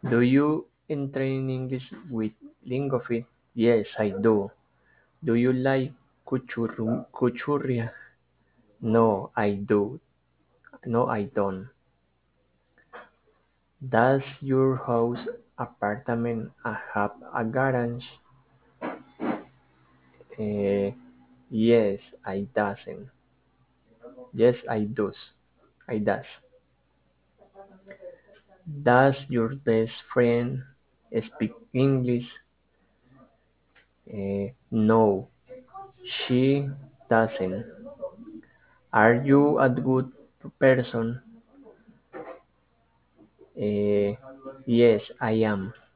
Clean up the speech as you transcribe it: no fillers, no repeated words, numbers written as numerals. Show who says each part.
Speaker 1: Do you train English with Lingofit? Yes, I do. Do you like cuchurria? No, I do. No, I don't. Does your house apartment have a garage? Uh, yes, I doesn't. Yes, I does. I does. Does your best friend speak English? No, she doesn't. Are you a good person? Yes, I am.